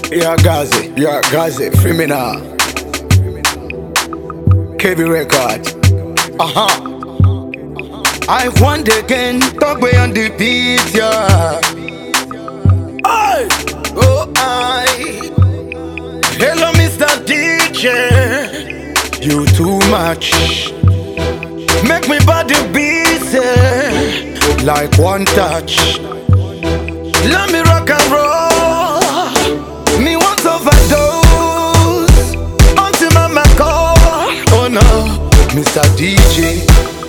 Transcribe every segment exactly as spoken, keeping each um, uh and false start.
Yeah, Gazi, yeah, Gazi, free me now. K B record. Uh-huh. I want again, talk way on the beat, yeah. I, oh I. Hello, Mister D J. You too much. Make me body busy, like one touch. Let me rock and roll. Me want overdose until mama call. Oh no, Mister D J,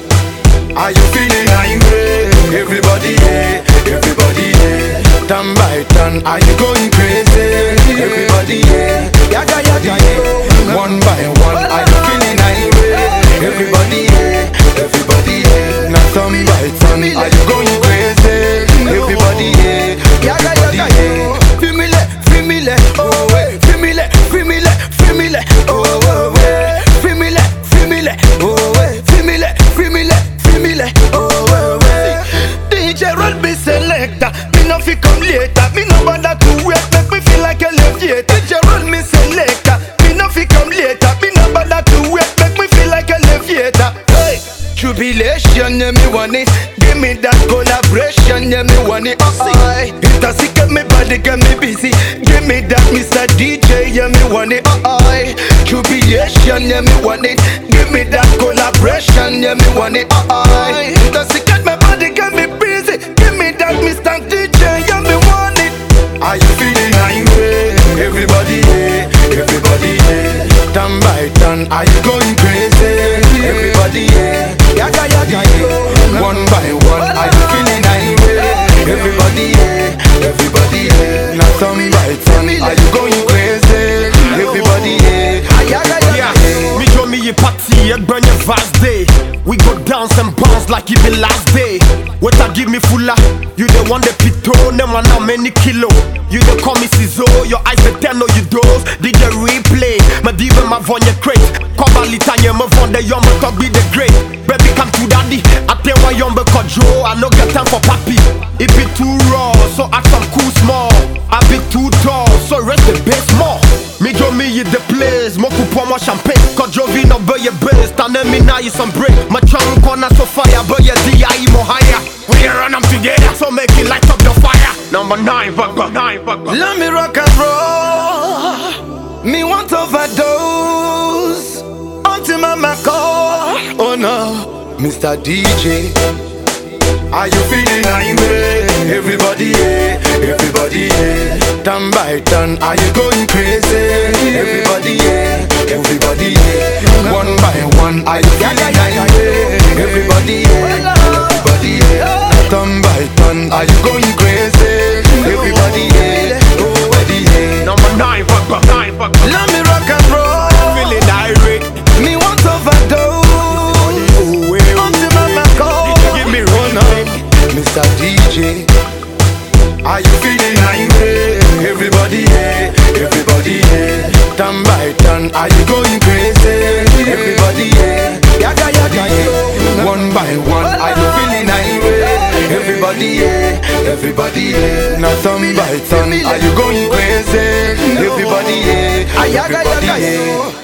are you feeling angry? Everybody, yeah, everybody, yeah. Turn by turn, are you going crazy? Everybody, yeah, yaga yaga yeah. One by one, are you feeling angry? Everybody, yeah, everybody, yeah. Now turn by turn, are you going crazy? Everybody, yeah, yaga yaga yeah. Femile, femile, oh way. Femile, femile, femile, oh way. Femile, femile, oh way. Femile, femile, femile, oh way. D J roll me selector, me no fi come later. Me no bother to wait, make me feel like a leviator. D J roll me selector, me no fi come later. Me no bother to wait, make me feel like a leviator. Hey, jubilation, yeah me want it. Give me that collaboration, yeah me want it. Oh, see, it a sick me body, get me busy. Give me that Mister D J, yeah me want it. Oh, oh, jubilation, yeah me want it. Give me that collaboration, yeah me want it. Oh, oh, it a sick me body, get me busy. Give me that Mister D J, yeah me want it. Are you feeling angry? Everybody, yeah, everybody, yeah. Turn by turn, are you going crazy? Everybody, yeah, yaga yaga yeah. One by one, are you feeling angry? Everybody, yeah, everybody, yeah. Now turn by turn, are you going crazy? Everybody, yeah, yaga yaga yeah. Me show me a party, a burn your vast day. We go dance and bounce like it be last day. What I give me fulla, you the one that pito, no man how many kilo. You the call me Cizo, your eyes the ten or you dose. Did the replay, my diva my von your crate. Cover litania, my von the young talk be the great. Baby come to daddy, I tell why young kojo. I no get time for papi. It be too raw, so act some cool small. I be too tall, so rest the base more. Me jo me in the place, mo pour moi champagne. Kojo vino be your best, and then me now you some break. My trunk corner so fire, but your D I more higher. We run them together, so make it light up the fire. Number nine, fuck up, nine, fuck up. Let me rock and roll. Me want overdose until mama call. Oh no, Mister D J, are you feeling angry? Everybody, yeah, everybody, yeah. Turn by turn, are you going crazy? Everybody, yeah, everybody, yeah. One by one, are you feeling angry? Everybody, yeah, everybody, yeah. Turn by turn, are you going crazy? Everybody, yeah, everybody, yeah. Number nine, fuck up, nine, fuck up. Let me rock and roll. Feeling irate. Me want overdose until mama call. Give me run up. Mister D J, are you feeling angry? Everybody, yeah, everybody, yeah. Turn by turn, are you going crazy? Everybody, yeah, yaga yaga yeah. One by one, are you feeling angry? Everybody, yeah, everybody, yeah. Now turn by turn, are you going crazy? Everybody, yeah, everybody, yeah.